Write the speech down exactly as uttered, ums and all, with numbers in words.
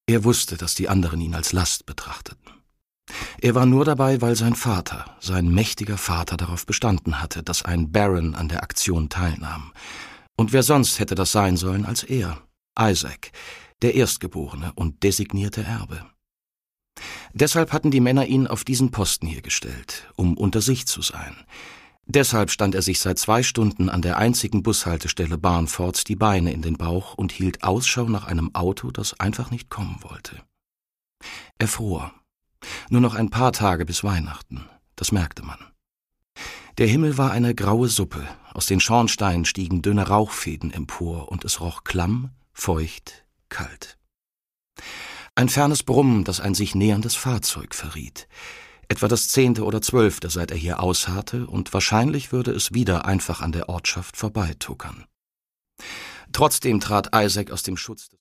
Er wusste, dass die anderen ihn als Last betrachteten. Er war nur dabei, weil sein Vater, sein mächtiger Vater, darauf bestanden hatte, dass ein Baron an der Aktion teilnahm. Und wer sonst hätte das sein sollen als er, Isaac, der Erstgeborene und designierte Erbe. Deshalb hatten die Männer ihn auf diesen Posten hier gestellt, um unter sich zu sein. Deshalb stand er sich seit zwei Stunden an der einzigen Bushaltestelle Barnfords die Beine in den Bauch und hielt Ausschau nach einem Auto, das einfach nicht kommen wollte. Er fror. Nur noch ein paar Tage bis Weihnachten, das merkte man. Der Himmel war eine graue Suppe, aus den Schornsteinen stiegen dünne Rauchfäden empor und es roch klamm, feucht, kalt. Ein fernes Brummen, das ein sich näherndes Fahrzeug verriet. Etwa das zehnte oder zwölfte, seit er hier ausharrte, und wahrscheinlich würde es wieder einfach an der Ortschaft vorbeituckern. Trotzdem trat Isaac aus dem Schutz des